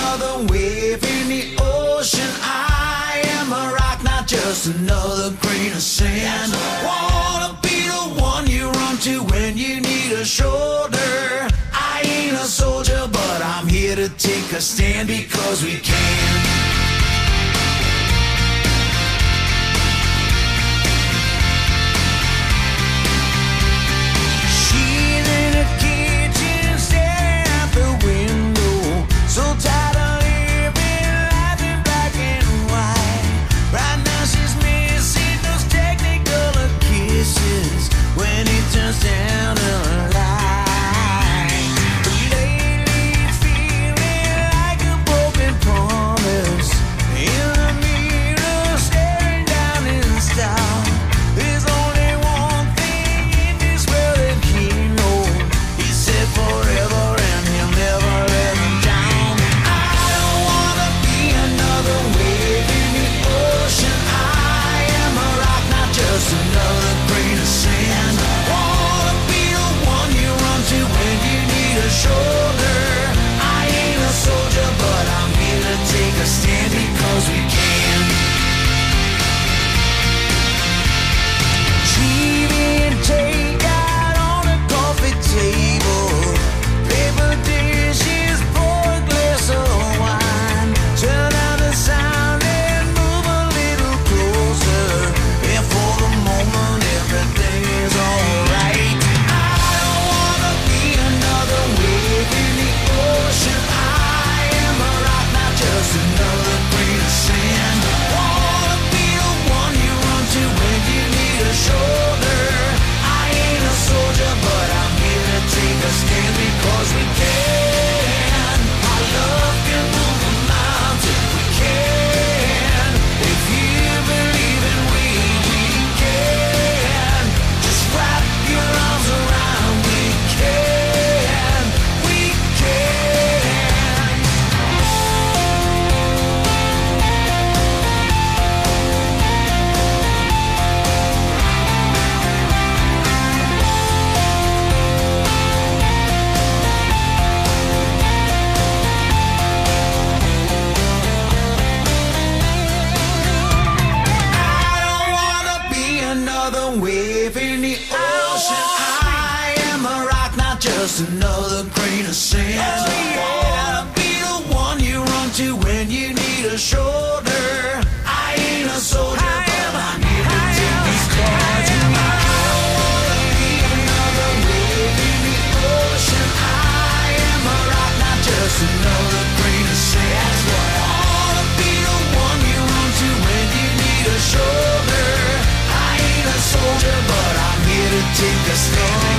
another wave in the ocean. I am a rock, not just another grain of sand. Wanna be the one you run to when you need a shoulder. I ain't a soldier, but I'm here to take a stand because we can. Wave in the ocean. I am a rock, not just another grain of sand. Wanna be the one you run to when you need a shoulder. I ain't a soldier, but I'm here to take these cards. I wanna be another wave in the ocean. I am a rock, not just another grain of sand. Wanna be the one you run to when you need a shoulder. Soldier, but I'm here to take a stand.